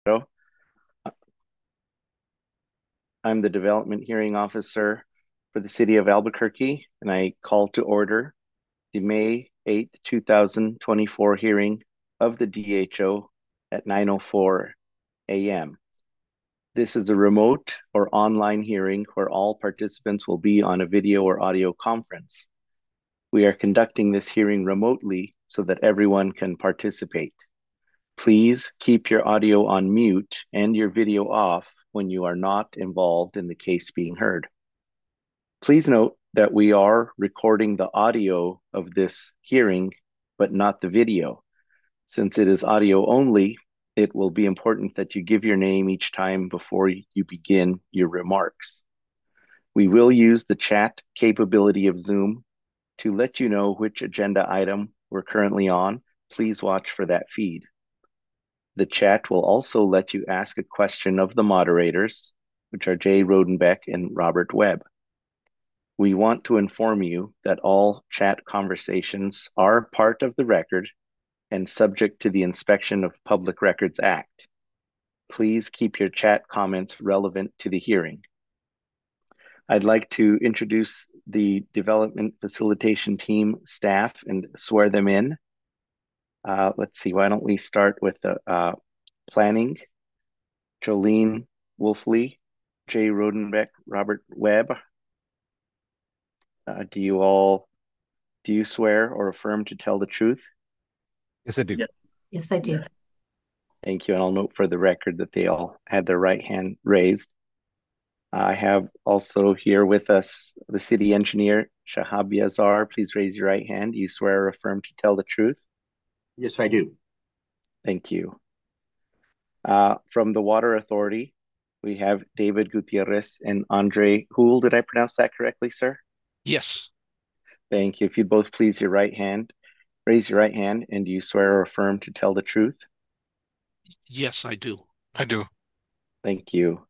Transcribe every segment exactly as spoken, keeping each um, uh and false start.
I'm the Development Hearing Officer for the City of Albuquerque, and I call to order the May eighth, two thousand twenty-four hearing of the D H O at nine oh four a m This is a remote or online hearing where all participants will be on a video or audio conference. We are conducting this hearing remotely so that everyone can participate. Please keep your audio on mute and your video off when you are not involved in the case being heard. Please note that we are recording the audio of this hearing, but not the video. Since it is audio only, it will be important that you give your name each time before you begin your remarks. We will use the chat capability of Zoom to let you know which agenda item we're currently on. Please watch for that feed. The chat will also let you ask a question of the moderators, which are Jay Rodenbeck and Robert Webb. We want to inform you that all chat conversations are part of the record and subject to the Inspection of Public Records Act. Please keep your chat comments relevant to the hearing. I'd like to introduce the Development Facilitation Team staff and swear them in. Uh, let's see, why don't we start with the uh, planning? Jolene Wolfley, Jay Rodenbeck, Robert Webb. Uh, do you all, do you swear or affirm to tell the truth? Yes, I do. Yes, yes I do. Thank you. And I'll note for the record that they all had their right hand raised. I have also here with us the city engineer, Shahab Yazar. Please raise your right hand. Do you swear or affirm to tell the truth? Yes, I do. Thank you. Uh, from the Water Authority, we have David Gutierrez and Andre Houle. Did I pronounce that correctly, sir? Yes. Thank you. If you'd both please your right hand, raise your right hand, and do you swear or affirm to tell the truth? Yes, I do. I do. Thank you.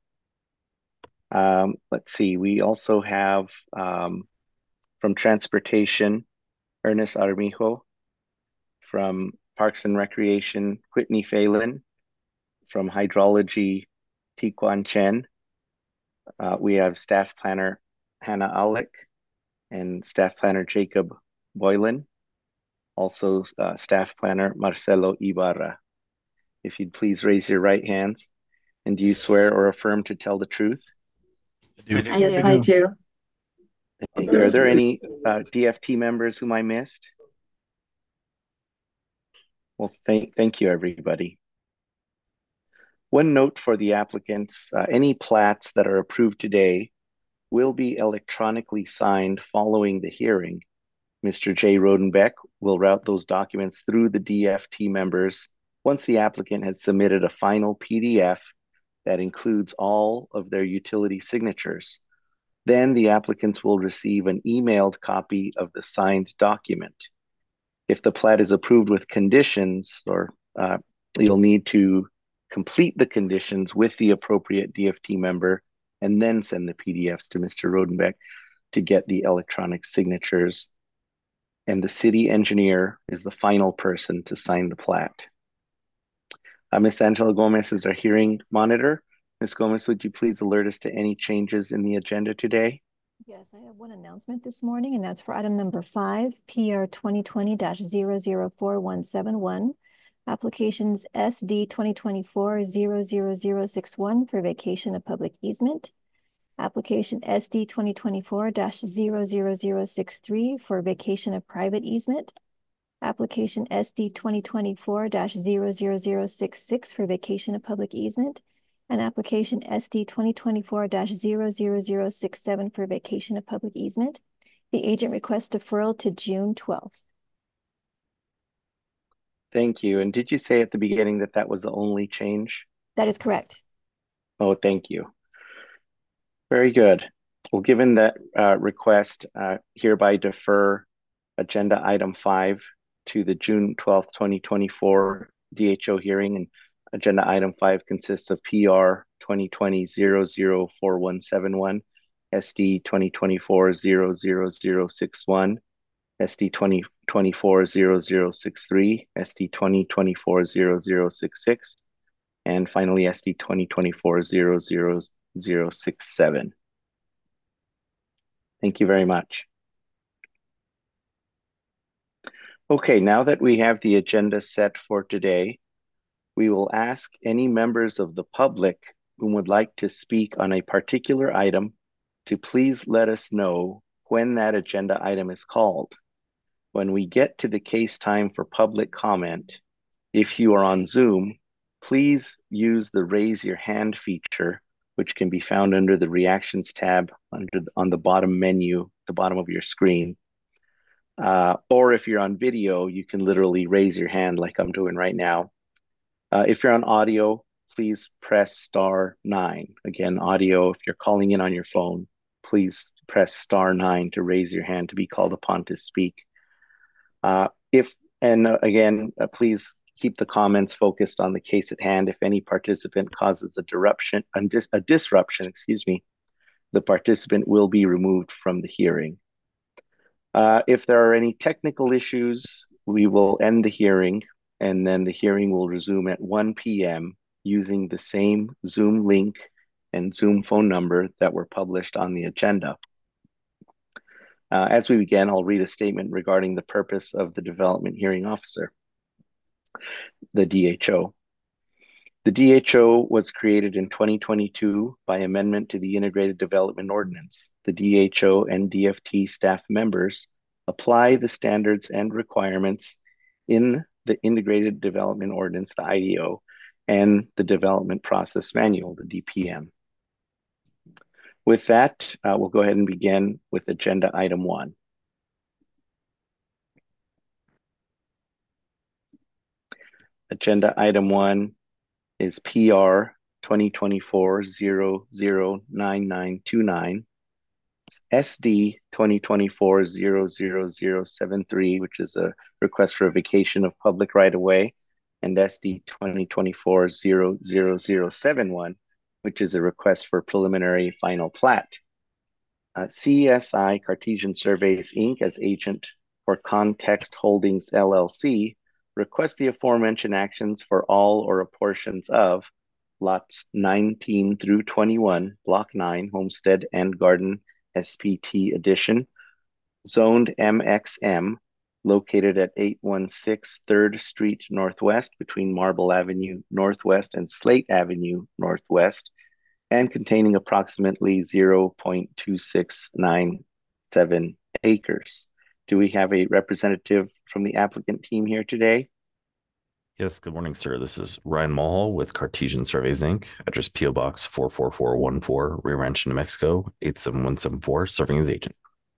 Um, let's see, we also have um, from Transportation, Ernest Armijo, from Parks and Recreation, Whitney Phelan, from Hydrology, Tiquan Chen. Uh, we have Staff Planner Hannah Alec and Staff Planner Jacob Boylan, also uh, Staff Planner Marcelo Ibarra. If you'd please raise your right hands. And do you swear or affirm to tell the truth? I do. Yes, I do. Thank you. Are there any uh, D F T members whom I missed? Well, thank, thank you, everybody. One note for the applicants, uh, any plats that are approved today will be electronically signed following the hearing. Mister Jay Rodenbeck will route those documents through the D F T members once the applicant has submitted a final P D F that includes all of their utility signatures. Then the applicants will receive an emailed copy of the signed document. If the plat is approved with conditions, or uh, you'll need to complete the conditions with the appropriate D F T member and then send the P D Fs to Mister Rodenbeck to get the electronic signatures. And the city engineer is the final person to sign the plat. Uh, Miz Angela Gomez is our hearing monitor. Miz Gomez, would you please alert us to any changes in the agenda today? Yes, I have one announcement this morning, and that's for item number five, P R twenty twenty dash zero zero four one seven one. Applications S D twenty twenty-four zero zero zero six one for vacation of public easement. Application S D twenty twenty-four dash zero zero zero six three for vacation of private easement. Application S D twenty twenty-four dash zero zero zero six six for vacation of public easement. And application S D twenty twenty-four dash zero zero zero six seven for vacation of public easement. The agent requests deferral to June twelfth. Thank you. And did you say at the beginning that that was the only change? That is correct. Oh, thank you. Very good. Well, given that uh, request, uh, hereby defer agenda item five to the June twelfth, twenty twenty-four D H O hearing. And agenda item five consists of P R twenty twenty dash zero zero four one seven one, S D twenty twenty-four dash zero zero zero six one, S D twenty twenty-four dash zero zero six three, S D twenty twenty-four dash zero zero six six, and finally S D twenty twenty-four zero zero zero six seven. Thank you very much. Okay, now that we have the agenda set for today, we will ask any members of the public who would like to speak on a particular item to please let us know when that agenda item is called. When we get to the case time for public comment, if you are on Zoom, please use the raise your hand feature, which can be found under the reactions tab under on the bottom menu, the bottom of your screen. Uh, or if you're on video, you can literally raise your hand like I'm doing right now. Uh, if you're on audio, please press star nine. Again, audio, if you're calling in on your phone, please press star nine to raise your hand to be called upon to speak. Uh, if and uh, again, uh, please keep the comments focused on the case at hand. If any participant causes a disruption, a, dis a disruption, excuse me, the participant will be removed from the hearing. Uh, if there are any technical issues, we will end the hearing, and then the hearing will resume at one P M using the same Zoom link and Zoom phone number that were published on the agenda. Uh, as we begin, I'll read a statement regarding the purpose of the Development Hearing Officer, the D H O. The D H O was created in twenty twenty-two by amendment to the Integrated Development Ordinance. The D H O and D F T staff members apply the standards and requirements in the Integrated Development Ordinance, the I D O, and the Development Process Manual, the D P M. With that, uh, we'll go ahead and begin with agenda item one. Agenda item one is P R twenty twenty-four dash zero zero nine nine two nine, S D twenty twenty-four dash zero zero zero seven three, which is a request for a vacation of public right-of-way, and S D twenty twenty-four dash zero zero zero seven one, which is a request for preliminary final plat. Uh, C S I Cartesian Surveys, Incorporated, as agent for Context Holdings, L L C, request the aforementioned actions for all or portions of lots nineteen through twenty-one, Block nine, Homestead and Garden S P T Edition, zoned M X M, located at eight one six third Street Northwest between Marble Avenue Northwest and Slate Avenue Northwest, and containing approximately zero point two six nine seven acres. Do we have a representative from the applicant team here today? Yes, good morning, sir. This is Ryan Mulhall with Cartesian Surveys, Incorporated, address P O Box four four four one four, Rio Rancho, New Mexico, eight seven one seven four, serving as agent.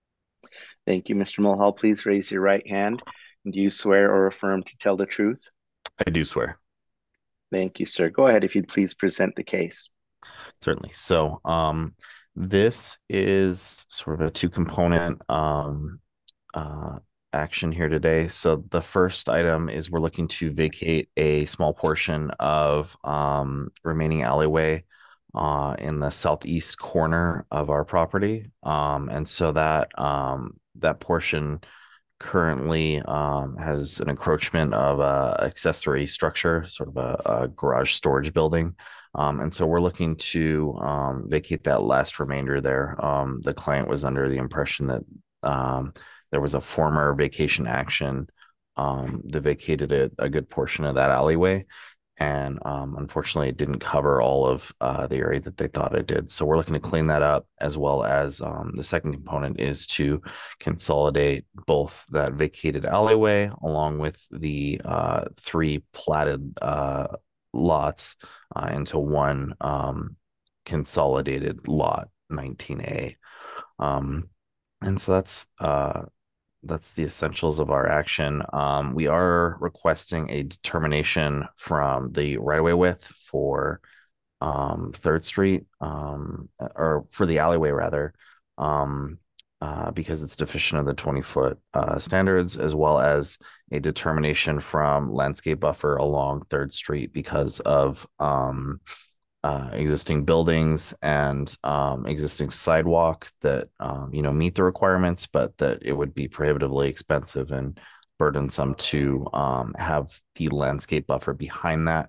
Thank you, Mister Mulhall. Please raise your right hand. Do you swear or affirm to tell the truth? I do swear. Thank you, sir. Go ahead if you'd please present the case. Certainly. So um, this is sort of a two-component um, uh, action here today. So the first item is we're looking to vacate a small portion of um, remaining alleyway uh, in the southeast corner of our property. Um, and so that um, that portion currently um, has an encroachment of a accessory structure, sort of a, a garage storage building. Um, and so we're looking to um, vacate that last remainder there. Um, the client was under the impression that um, there was a former vacation action um, that vacated a, a good portion of that alleyway. And um, unfortunately, it didn't cover all of uh, the area that they thought it did. So we're looking to clean that up, as well as um, the second component is to consolidate both that vacated alleyway along with the uh, three platted uh, lots uh, into one um, consolidated lot, nineteen A. Um, and so that's uh, that's the essentials of our action. Um, we are requesting a determination from the right-of-way width for um, Third Street, um, or for the alleyway rather, um, uh, because it's deficient of the twenty-foot uh, standards, as well as a determination from landscape buffer along Third Street because of um, uh, existing buildings and um, existing sidewalk that um, you know meet the requirements, but that it would be prohibitively expensive and burdensome to um, have the landscape buffer behind that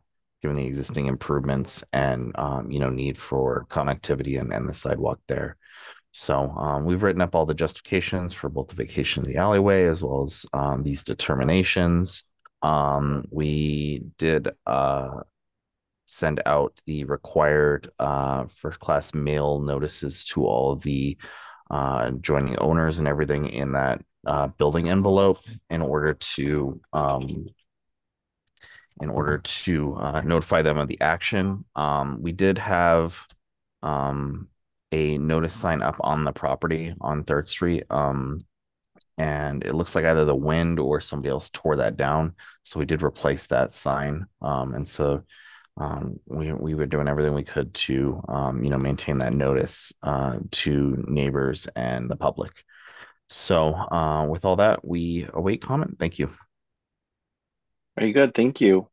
given the existing improvements and, um, you know, need for connectivity and, and the sidewalk there. So um, we've written up all the justifications for both the vacation of the alleyway as well as um, these determinations. Um, we did uh, send out the required uh, first class mail notices to all of the uh, joining owners and everything in that uh, building envelope in order to um, in order to uh, notify them of the action. Um, we did have um, a notice sign up on the property on Third Street. Um, and it looks like either the wind or somebody else tore that down. So we did replace that sign. Um, and so um, we, we were doing everything we could to, um, you know, maintain that notice uh, to neighbors and the public. So uh, with all that, we await comment. Thank you. Very good. Thank you.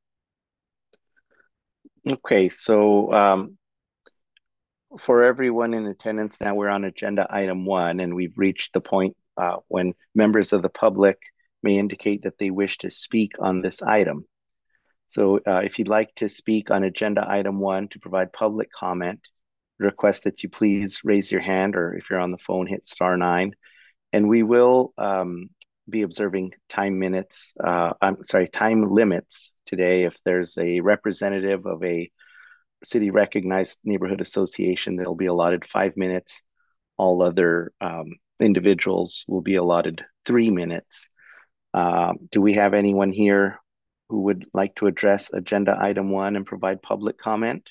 Okay, so um, for everyone in attendance now, we're on agenda item one, and we've reached the point uh, when members of the public may indicate that they wish to speak on this item. So uh, if you'd like to speak on agenda item one to provide public comment, request that you please raise your hand, or if you're on the phone, hit star nine. And we will um, be observing time minutes, uh, I'm sorry, time limits today. If there's a representative of a city recognized neighborhood association, they'll be allotted five minutes. All other um, individuals will be allotted three minutes. Uh, do we have anyone here who would like to address agenda item one and provide public comment?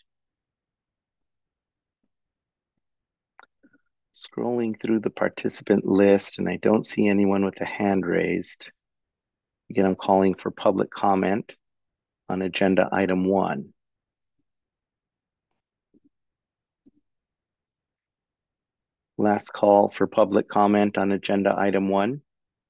Scrolling through the participant list, and I don't see anyone with a hand raised. Again, I'm calling for public comment on agenda item one. Last call for public comment on agenda item one.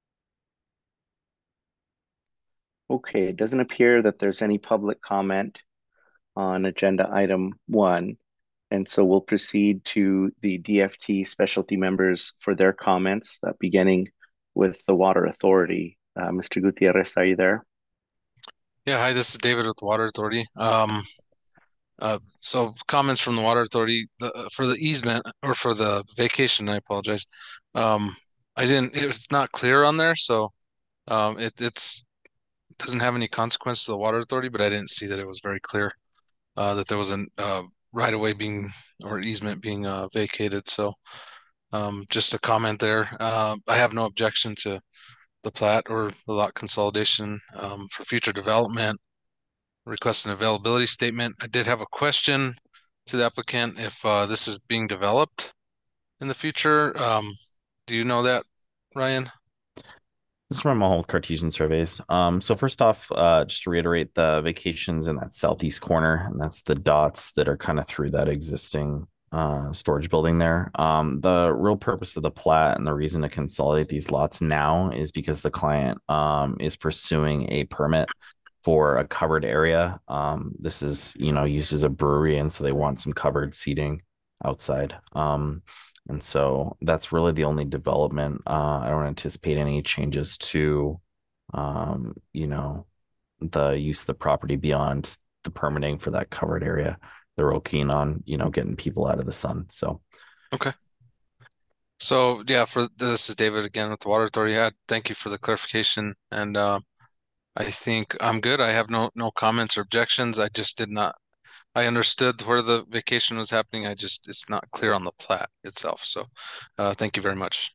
Okay, it doesn't appear that there's any public comment on agenda item one. And so we'll proceed to the D F T specialty members for their comments, uh, beginning with the Water Authority. Uh, Mister Gutierrez, are you there? Yeah, hi, this is David with the Water Authority. Um, uh, so comments from the Water Authority the, for the easement or for the vacation, I apologize. Um, I didn't, it was not clear on there, so um, it it's doesn't have any consequence to the Water Authority, but I didn't see that it was very clear uh, that there was a uh, right of way being or easement being uh, vacated. So um, just a comment there. Uh, I have no objection to the plat or the lot consolidation um, for future development. Request an availability statement. I did have a question to the applicant if uh, this is being developed in the future. Um, do you know that, Ryan? This is from Mulholland Cartesian Surveys. Um, so first off, uh, just to reiterate, the vacations in that southeast corner, and that's the dots that are kind of through that existing uh, storage building there. Um, the real purpose of the plat and the reason to consolidate these lots now is because the client um, is pursuing a permit for a covered area. Um, this is, you know, used as a brewery, and so they want some covered seating outside. Um, and so that's really the only development. Uh, I don't anticipate any changes to, um, you know, the use of the property beyond the permitting for that covered area. They're real keen on, you know, getting people out of the sun. So, okay. So yeah, for this is David again with the Water Authority. Yeah, thank you for the clarification. And uh, I think I'm good. I have no no comments or objections. I just did not. I understood where the vacation was happening. I just it's not clear on the plat itself. So, uh, thank you very much.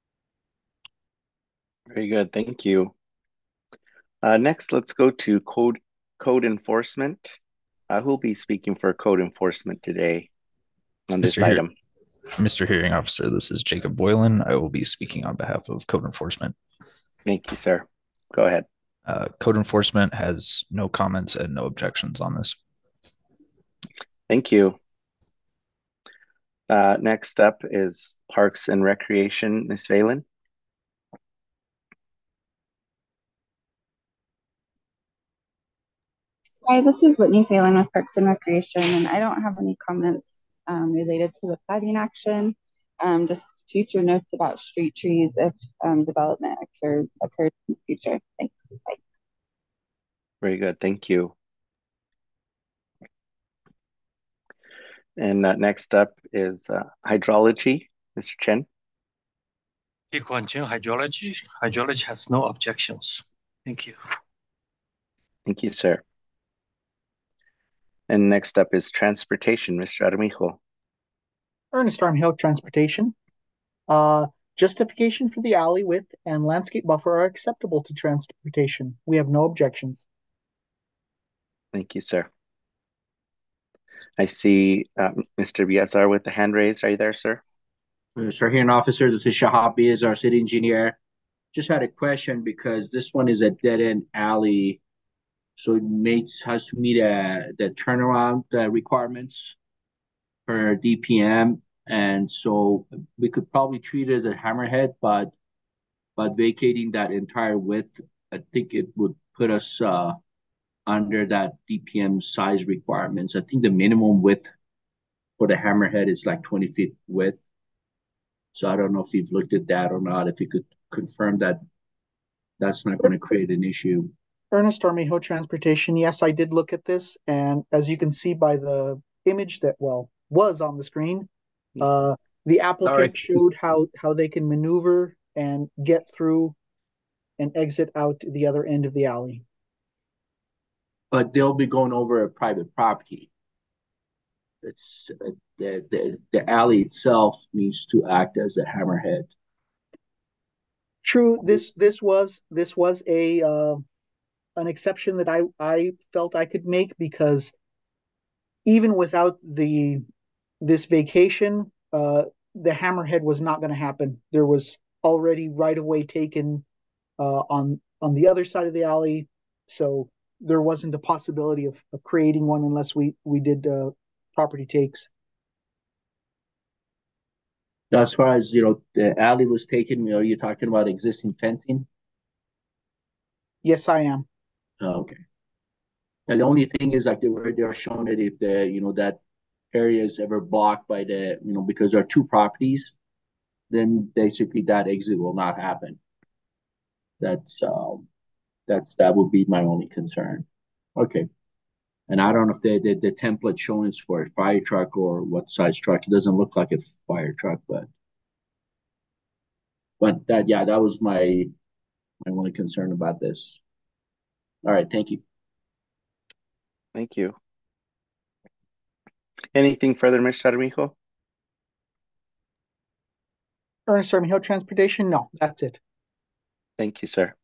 Very good, thank you. Uh, next, let's go to code code enforcement. Uh, who'll be speaking for code enforcement today on this Mister item? Mister Hearing Officer, this is Jacob Boylan. I will be speaking on behalf of code enforcement. Thank you, sir. Go ahead. Uh, code enforcement has no comments and no objections on this. Thank you. Uh, next up is Parks and Recreation, Miz Phelan. Hi, this is Whitney Phelan with Parks and Recreation, and I don't have any comments um, related to the plating action. Um, just future notes about street trees if um, development occurred occurs in the future. Thanks. Bye. Very good, thank you. And uh, next up is uh, hydrology, Mister Chen. Kikuan Chen, hydrology. Hydrology has no objections. Thank you. Thank you, sir. And next up is transportation, Mister Armijo. Ernest Armijo, transportation. Uh, justification for the alley width and landscape buffer are acceptable to transportation. We have no objections. Thank you, sir. I see uh, Mister Biazar with the hand raised. Are you there, sir? Mister Hearing Officer, this is Shahab Biazar, city engineer. Just had a question because this one is a dead-end alley, so it makes has to meet uh, the turnaround uh, requirements per D P M, and so we could probably treat it as a hammerhead, but but vacating that entire width, I think it would put us uh, under that D P M size requirements. I think the minimum width for the hammerhead is like twenty feet width. So I don't know if you've looked at that or not. If you could confirm that that's not going to create an issue. Ernest Armijo, transportation. Yes, I did look at this, and as you can see by the image that well was on the screen, uh, the applicant Sorry. showed how how they can maneuver and get through and exit out the other end of the alley. But they'll be going over a private property. It's uh, the, the the alley itself needs to act as a hammerhead. True, this this was this was a uh, an exception that I I felt I could make because even without the this vacation, uh, the hammerhead was not going to happen. There was already right of way taken uh, on on the other side of the alley, so there wasn't a possibility of, of creating one unless we we did uh, property takes. As far as you know, the alley was taken. You know, you're talking about existing fencing. Yes, I am. Oh, okay. And the only thing is like they were they're showing it if the you know that area is ever blocked by the you know because there are two properties, then basically that exit will not happen. That's um that's that would be my only concern. Okay. And I don't know if the, the, the template showing is for a fire truck or what size truck. It doesn't look like a fire truck, but but that yeah, that was my my only concern about this. All right, thank you. Thank you. Anything further, Mister Armijo? Ernest Armijo, transportation. No, that's it. Thank you, sir.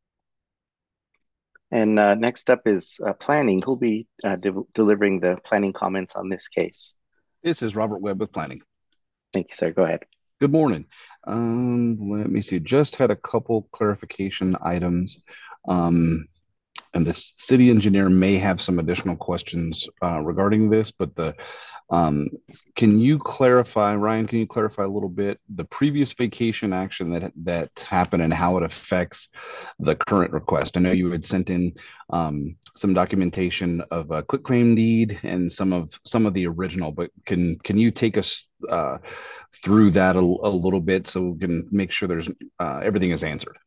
And uh, next up is uh, planning. Who'll be uh, de delivering the planning comments on this case? This is Robert Webb with planning. Thank you, sir. Go ahead. Good morning. Um, let me see. Just had a couple clarification items. Um, and the city engineer may have some additional questions uh, regarding this, but the um, can you clarify, Ryan, can you clarify a little bit the previous vacation action that that happened and how it affects the current request? I know you had sent in um, some documentation of a quitclaim deed and some of some of the original, but can can you take us uh, through that a, a little bit so we can make sure there's uh, everything is answered?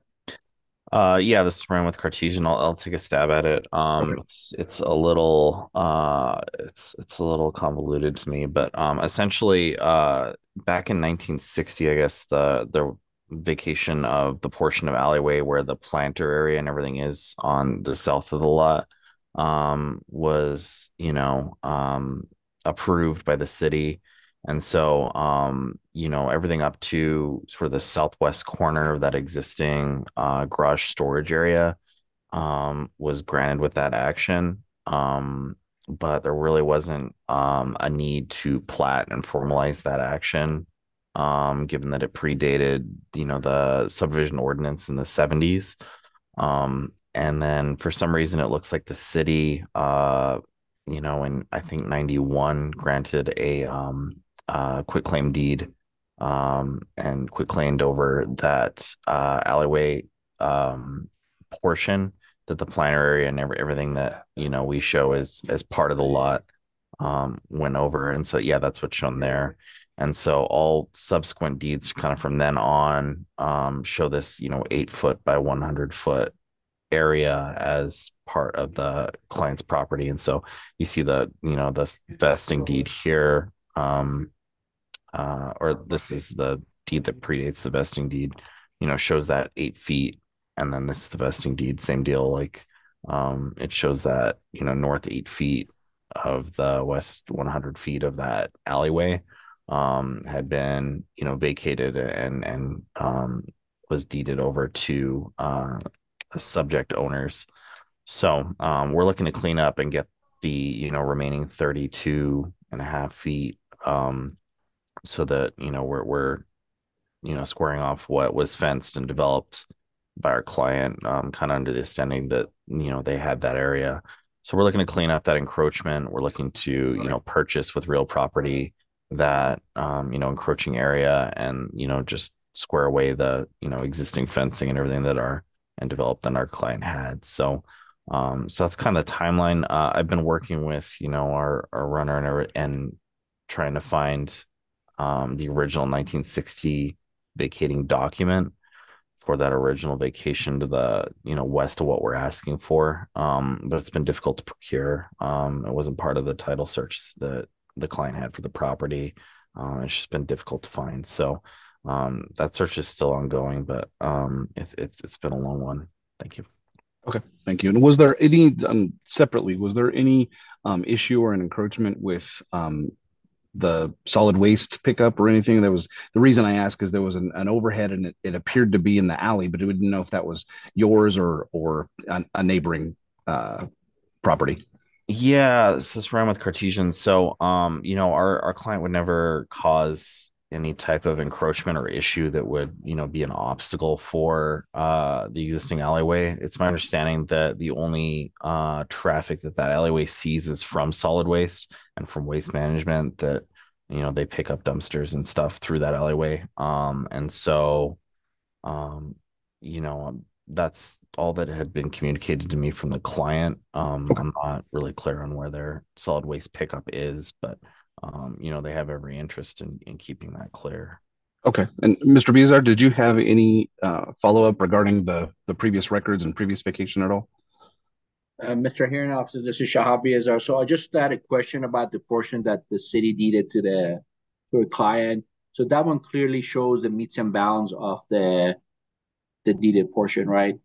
Uh, yeah, this is Ryan with Cartesian. I'll, I'll take a stab at it. Um, Okay. it's, it's a little, uh, it's it's a little convoluted to me, but um, essentially, uh, back in nineteen sixty, I guess the the vacation of the portion of alleyway where the planter area and everything is on the south of the lot, um, was you know um approved by the city. And so, um, you know, everything up to sort of the southwest corner of that existing uh, garage storage area um, was granted with that action. Um, but there really wasn't um, a need to plat and formalize that action, um, given that it predated, you know, the subdivision ordinance in the seventies. Um, and then for some reason, it looks like the city, uh, you know, in I think ninety-one granted a um, uh, quitclaim deed um, and quitclaimed over that uh, alleyway um, portion that the planter area and every, everything that you know we show as as part of the lot um, went over. And so yeah, that's what's shown there. And so all subsequent deeds kind of from then on um, show this, you know, eight foot by one hundred foot area as part of the client's property. And so you see the, you know, the vesting deed here, um, uh, or this is the deed that predates the vesting deed, you know, shows that eight feet. And then this is the vesting deed, same deal. Like, um, it shows that, you know, north eight feet of the west one hundred feet of that alleyway, um, had been, you know, vacated and, and, um, was deeded over to, uh, the subject owners. So, um, we're looking to clean up and get the, you know, remaining thirty-two and a half feet, um, so that, you know, we're, we're, you know, squaring off what was fenced and developed by our client, um, kind of under the understanding that, you know, they had that area. So we're looking to clean up that encroachment. We're looking to, you know, purchase with real property that, um, you know, encroaching area and, you know, just square away the, you know, existing fencing and everything that our and developed that our client had. So, um, so that's kind of the timeline. Uh, I've been working with, you know, our, our runner and, and trying to find, um, the original nineteen sixty vacating document for that original vacation to the, you know, west of what we're asking for. Um, but it's been difficult to procure. Um, it wasn't part of the title search that the client had for the property. Um, it's just been difficult to find. So, um, that search is still ongoing, but, um, it's, it's, it's been a long one. Thank you. Okay, thank you. And was there any, um, separately, was there any, um, issue or an encroachment with, um, the solid waste pickup or anything? That was the reason I asked, is there was an, an overhead and it, it appeared to be in the alley, but we didn't know if that was yours or or a, a neighboring uh, property. Yeah, this is ran with Cartesian. So, um, you know, our our client would never cause any type of encroachment or issue that would, you know, be an obstacle for uh the existing alleyway. It's my understanding that the only uh traffic that that alleyway sees is from solid waste and from waste management, that, you know, they pick up dumpsters and stuff through that alleyway. Um, and so, um, you know, um, that's all that had been communicated to me from the client. Um, Okay. I'm not really clear on where their solid waste pickup is, but, um, you know, they have every interest in, in keeping that clear. Okay. And Mister Bizar, did you have any uh, follow-up regarding the the previous records and previous vacation at all? Uh, Mister Hearing Officer, this is Shahab Azar. So I just had a question about the portion that the city deeded to the to a client. So that one clearly shows the meets and bounds of the the deeded portion, right?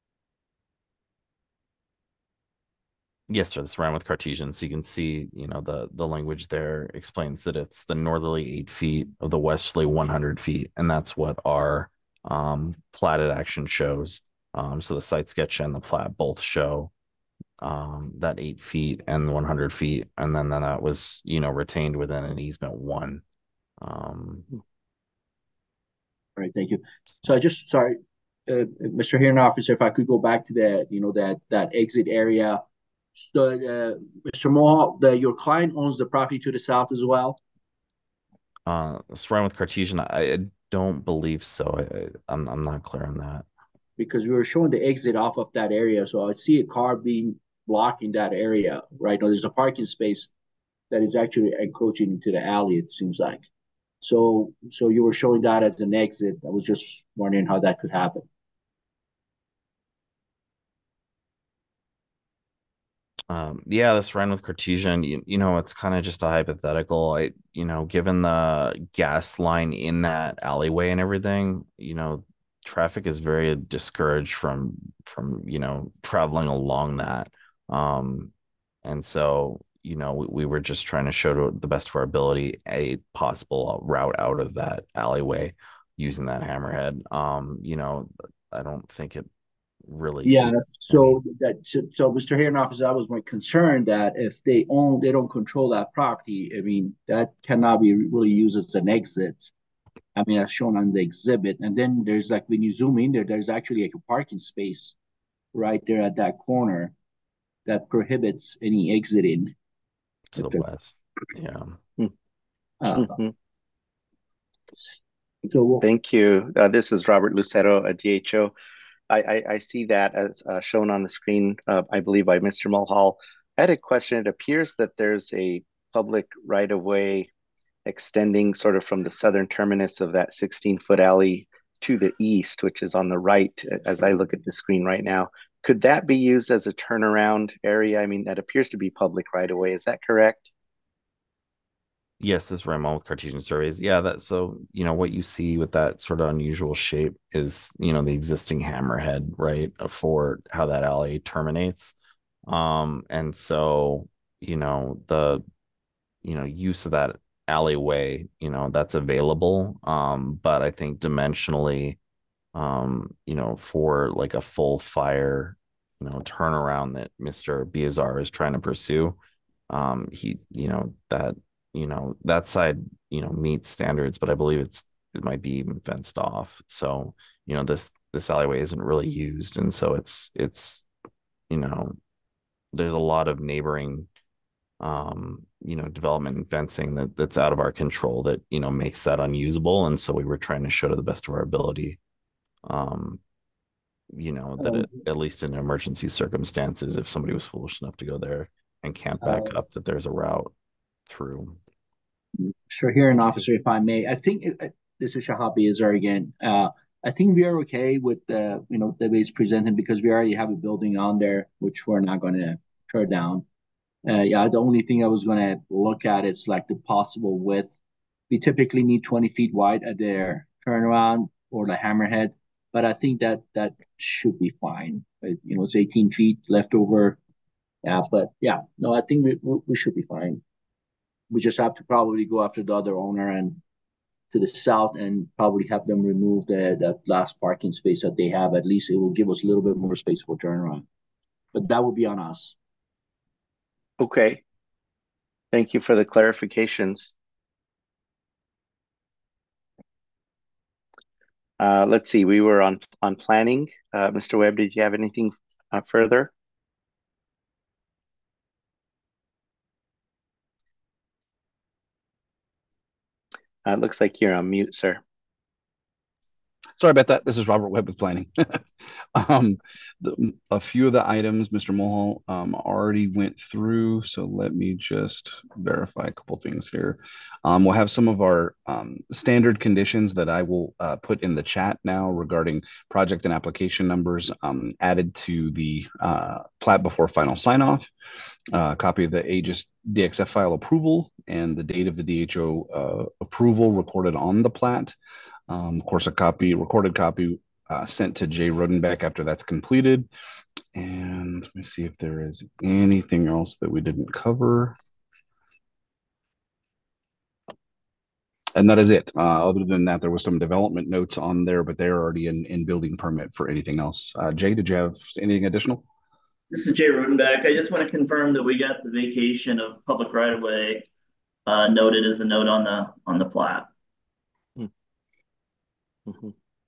Yes, sir. This ran with Cartesian. So you can see, you know, the the language there explains that it's the northerly eight feet of the westerly one hundred feet. And that's what our um, platted action shows. Um, so the site sketch and the plat both show um, that eight feet and one hundred feet. And then, then that was, you know, retained within an easement one. Um, All right, thank you. So I just, sorry, uh, Mister Hearing Officer, if I could go back to that, you know, that that exit area. So, uh, Mister Mohawk, the, your client owns the property to the south as well? uh, surrounded with Cartesian, I, I don't believe so. I, I, I'm I'm not clear on that. Because we were showing the exit off of that area, so I see a car being blocking that area. Right now, there's a parking space that is actually encroaching into the alley. It seems like. So, so you were showing that as an exit. I was just wondering how that could happen. Um, yeah, this ran with Cartesian. You, you know, it's kind of just a hypothetical. I, you know, given the gas line in that alleyway and everything, you know, traffic is very discouraged from from you know traveling along that. Um, and so, you know, we, we were just trying to show to the best of our ability a possible route out of that alleyway using that hammerhead. Um, you know, I don't think it really Yeah, seems that's any. so that so, so Mister Hearing Officer, that was my concern that if they own, they don't control that property. I mean, that cannot be really used as an exit. I mean, as shown on the exhibit. And then there's like when you zoom in there, there's actually like a parking space right there at that corner that prohibits any exiting. To the Okay. west. Yeah. Uh, Mhm. so we'll, Thank you. Uh, this is Robert Lucero, a D H O. I, I, I see that as uh, shown on the screen, uh, I believe by Mister Mulhall. I had a question. It appears that there's a public right-of-way extending sort of from the southern terminus of that sixteen-foot alley to the east, which is on the right, as I look at the screen right now. could that be used as a turnaround area? I mean, that appears to be public right away. Is that correct? Yes, this Ramon with Cartesian surveys. Yeah, that so you know what you see with that sort of unusual shape is you know the existing hammerhead, right, for how that alley terminates. Um, and so you know the you know use of that alleyway, you know, that's available. Um, but I think dimensionally, um, you know, for like a full fire, you know, turnaround that Mister Biazar is trying to pursue, um, he, you know, that, you know, that side, you know, meets standards, but I believe it's it might be even fenced off. So, you know, this this alleyway isn't really used, and so it's it's, you know, there's a lot of neighboring um you know development and fencing that that's out of our control that you know makes that unusable, and so we were trying to show to the best of our ability um you know that Um, it, at least in emergency circumstances, if somebody was foolish enough to go there and camp back uh, up, that there's a route through. Sure, hearing officer, if I may, I think it, it- this is Shahab Azar again. Uh, I think we are okay with the, you know, the way it's presented because we already have a building on there, which we're not going to tear down. Uh, yeah, the only thing I was going to look at is like the possible width. We typically need twenty feet wide at their turnaround or the hammerhead, but I think that that should be fine. But, you know, it's eighteen feet left over. Yeah, but yeah, no, I think we, we we should be fine. We just have to probably go after the other owner and to the south and probably have them remove the that last parking space that they have. At least it will give us a little bit more space for turnaround. But that would be on us. Okay. Thank you for the clarifications. Uh, let's see, we were on on planning. Uh, Mister Webb, did you have anything uh, further? Uh, it looks like you're on mute, sir. Sorry about that. This is Robert Webb with planning. um, the, a few of the items Mister Mulhall um, already went through, so let me just verify a couple things here. Um, we'll have some of our um, standard conditions that I will uh, put in the chat now regarding project and application numbers um, added to the uh, plat before final sign off. A uh, copy of the Aegis D X F file approval and the date of the D H O uh, approval recorded on the plat. Um, of course, a copy, recorded copy uh, sent to Jay Rodenbeck after that's completed. And let me see if there is anything else that we didn't cover. And that is it. Uh, other than that, there was some development notes on there, but they're already in, in building permit for anything else. Uh, Jay, did you have anything additional? This is Jay Rodenbeck. I just want to confirm that we got the vacation of public right of way uh, noted as a note on the on the plat. Mm-hmm.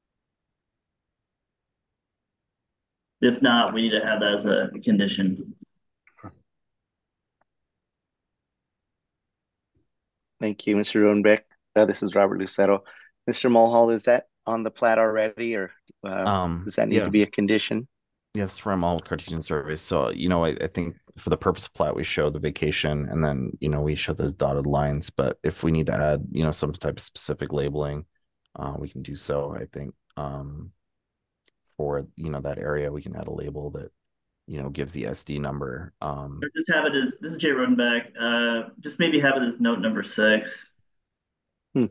If not, we need to have that as a condition. Thank you, Mister Rodenbeck. Uh, this is Robert Lucero. Mister Mulhall, is that on the plat already, or uh, Um, does that need yeah. to be a condition? Yes, from all Cartesian surveys. So, you know, I, I think for the purpose of plat, we show the vacation and then, you know, we show those dotted lines. But if we need to add, you know, some type of specific labeling, uh, we can do so. I think um, for, you know, that area, we can add a label that, you know, gives the S D number. Um, Or just have it as, this is Jay Rodenbeck. Uh, just maybe have it as note number six. Hmm.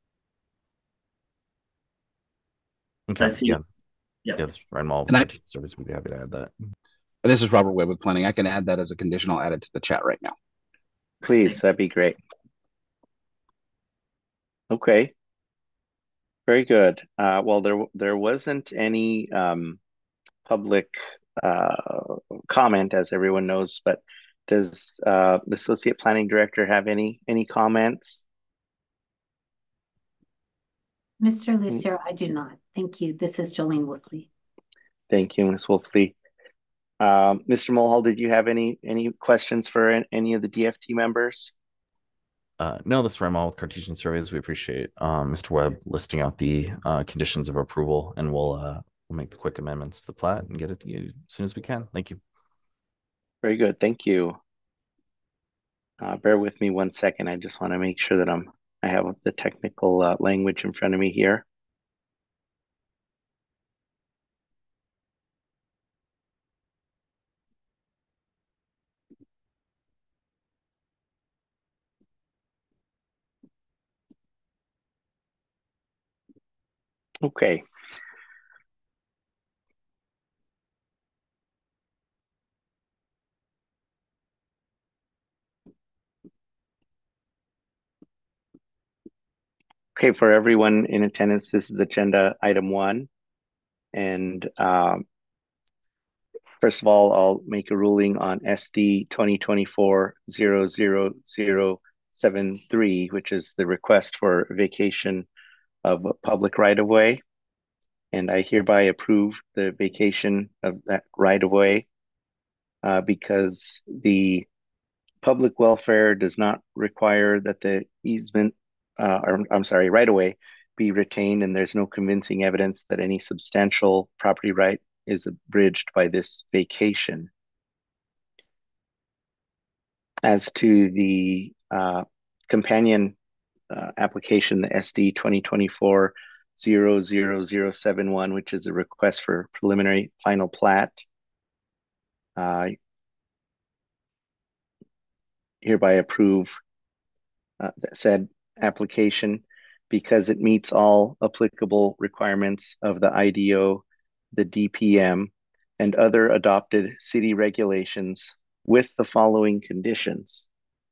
okay. I see. Yeah. Yeah. Yeah, that's right. All And I- Cartesian service, we'd be happy to add that. And this is Robert Webb with planning. I can add that as a condition. I'll add it to the chat right now. Please, that'd be great. Okay. Very good. Uh, well, there there wasn't any um, public uh, comment, as everyone knows, but does uh, the Associate Planning Director have any any comments? Mister Lucero, I do not. Thank you. This is Jolene Woodley. Thank you, Miz Wolfley. Um, Mister Mulhall, did you have any any questions for an- any of the D F T members? Uh, no, this is Ramal with Cartesian Surveys. We appreciate um, Mister Webb listing out the uh, conditions of approval, and we'll uh, we'll make the quick amendments to the plat and get it to you as soon as we can. Thank you. Very good. Thank you. Uh, bear with me one second. I just want to make sure that I'm I have the technical uh, language in front of me here. Okay. Okay, for everyone in attendance, this is agenda item one. And um, first of all, I'll make a ruling on S D twenty twenty-four zero zero zero seven three, which is the request for vacation of a public right-of-way. And I hereby approve the vacation of that right-of-way uh, because the public welfare does not require that the easement, uh, or I'm sorry, right-of-way be retained, and there's no convincing evidence that any substantial property right is abridged by this vacation. As to the uh, companion uh, application, the S D twenty twenty-four zero zero zero seven one, which is a request for preliminary final plat, uh, hereby approve uh, said application because it meets all applicable requirements of the I D O, the D P M, and other adopted city regulations with the following conditions.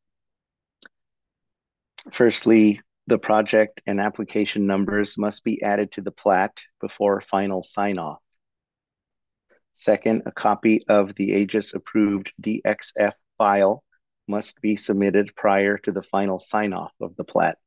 Firstly, the project and application numbers must be added to the plat before final sign-off. Second, a copy of the Aegis approved D X F file must be submitted prior to the final sign-off of the plat.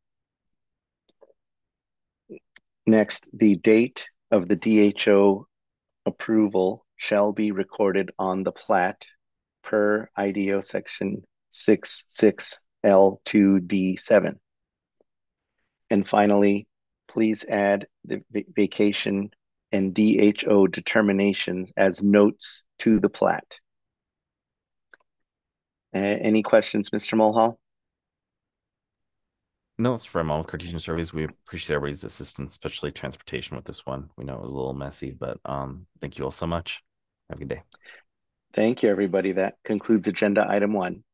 Next, the date of the D H O approval shall be recorded on the plat per I D O section six six L two D seven. And finally, please add the vacation and D H O determinations as notes to the plat. Uh, any questions, Mister Mulhall? No, it's from all Cartesian surveys. We appreciate everybody's assistance, especially transportation with this one. We know it was a little messy, but um, thank you all so much. Have a good day. Thank you, everybody. That concludes agenda item one.